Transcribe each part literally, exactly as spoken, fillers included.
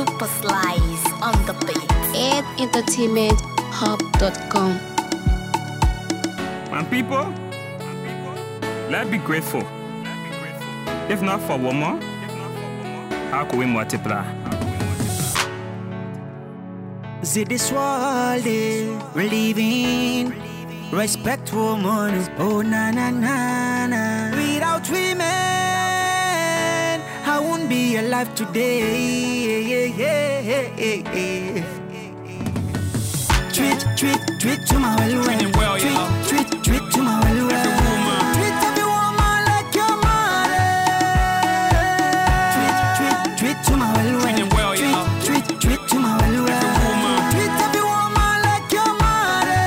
Super Slice on the beat. Ed Entertainment Hub dot com. My people, let's be grateful. If not for woman, how could we multiply? See this world eh, we're living, respect woman, oh na na na na. Without women, I won't be alive today. Yeah, yeah, yeah, yeah. Treat, treat, treat to my well, well. well treat, yeah. treat, treat to my well, well. Treat every woman like your mother. Treat, treat, treat to my well, well. well yeah. Treat, treat, treat to my well, well. Treat every woman like your mother.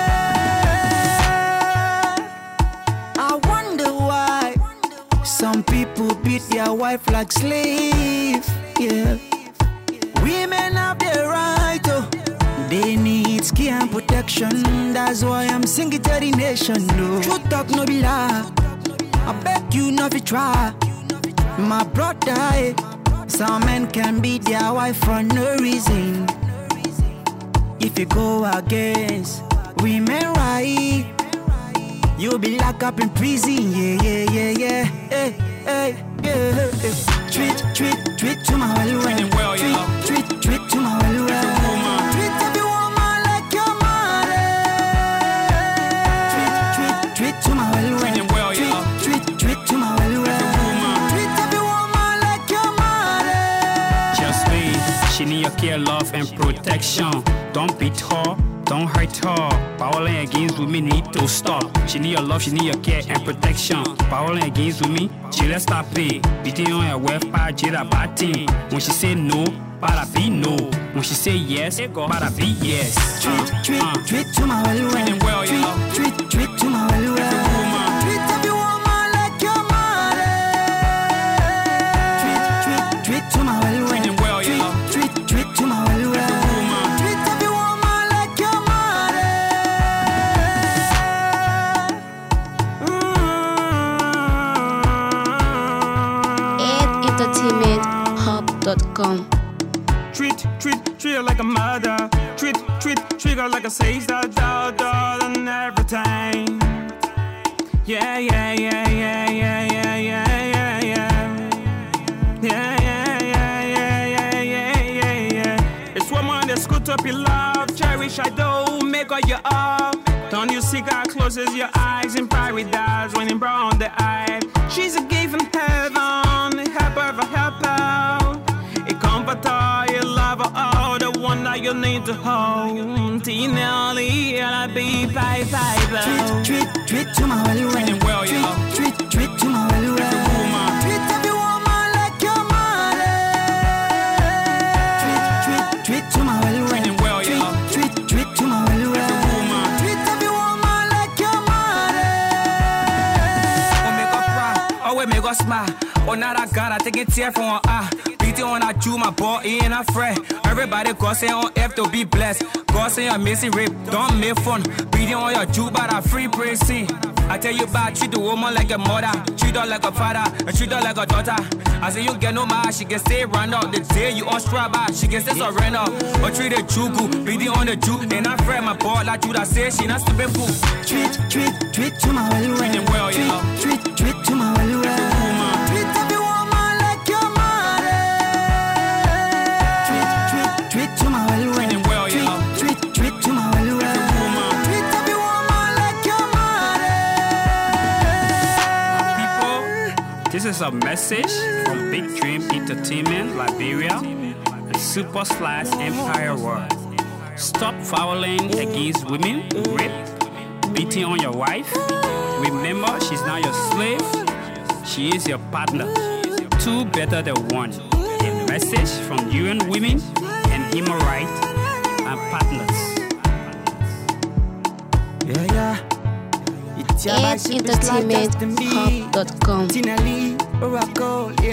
I wonder why some people beat their wife like slave. Yeah, women have their right, oh. They need skin and protection. That's why I'm singing to the nation. No, true talk no be lie. I bet you know if you try. My brother, eh, some men can beat their wife for no reason. If you go against women right, you'll be locked up in prison. Yeah, yeah, yeah, yeah. Hey, hey, yeah, yeah. Treat, treat, treat to my well, well. well yeah. Treat, treat, treat to my well, well. Treat every woman like your mother. Treat, treat, treat to my well, well. well yeah. Treat, treat, treat to my well, well. Treat every woman like your mother. Just me, she need your care, love, and protection. Don't beat her, don't hurt her. Violence against women need to stop. She need your love, she need your care and protection. Violence against women, she let's stop it. Beating on your wife, part a bad thing. When she say no, para be no. When she say yes, para be yes. Treat, treat, Uh, treat to my well, well. well yeah. Treat, treat, treat to my well, well. Treat every woman like your mother. Treat, treat, treat to my well, well. well yeah. Treat, treat, treat to my well, well. Treat every woman like your mother. Ed Entertainment Hub dot com. Treat, treat, treat her like a mother. Treat, treat, treat her like a sister, daughter, and everything. Yeah, yeah, yeah, yeah, yeah, yeah, yeah, yeah, yeah. Yeah, yeah, yeah, yeah, yeah, yeah, yeah, yeah. It's woman that scoot up your love. Cherish I do, make her your up. Don't you seek her closes your eyes in paradise when in brown the eye. She's a gift from heaven, help her, help her. A comforter, you love her, oh, the one that you need to hold. Tinelli, and I be bye bye. Treat, treat, treat to my well, well. well yeah. Treat, treat, treat to my well, well. Treat every woman like your mother. Treat, treat, treat to my well, well. well yeah. Treat, treat, treat to my well, well. Treat every woman like your mother. Oh, make her cry, oh, we make her smile. Oh, now I gotta take it tear from her eye. Beat it on I chew my ball in a fret. Everybody gossip on F to be blessed. Gossip your missing rape, don't make fun. Beat it on your Jew, but I free praising. I tell you about treat the woman like a mother, treat her like a father, and treat her like a daughter. I say you get no mind, she can stay round up. The day you on straba, she can stay surrender. Or treat the Jew good, beat it on the Jew, and I fret my ball like you that say she not stupid fool. Treat, treat, treat to my well, well. well yeah. Treat, treat, treat to my well, well. Treat every woman like your mother. Treat, treat, treat to my well, well. well yeah. Treat, treat, treat to my well, well. Treat every woman like your mother. People, this is a message from Big Dream Entertainment Liberia and Super Slice Empire World. Stop fouling against women, rape, beating on your wife. Remember, she's not your slave, she is your partner. Two better than one. A message from U N Women and human rights and partners. Yeah, yeah. It's your Ed bicycle, it's like Entertainment Justin B. Hub dot com. Tinelli, Oracle,